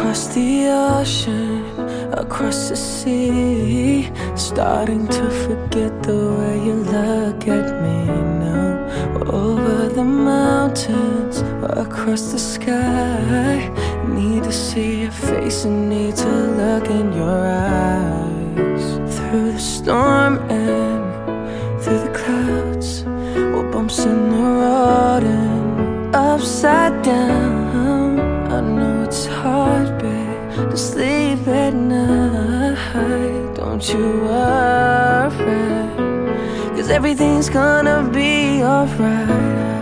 Across the ocean, across the sea, starting to forget the way you look at me now. Over the mountains, across the sky, need to see your face and need to look in your eyes. Through the storm and through the clouds, we're bumps in the road and upside down. I know it's hard, babe, to sleep at night. Don't you worry, 'cause everything's gonna be alright.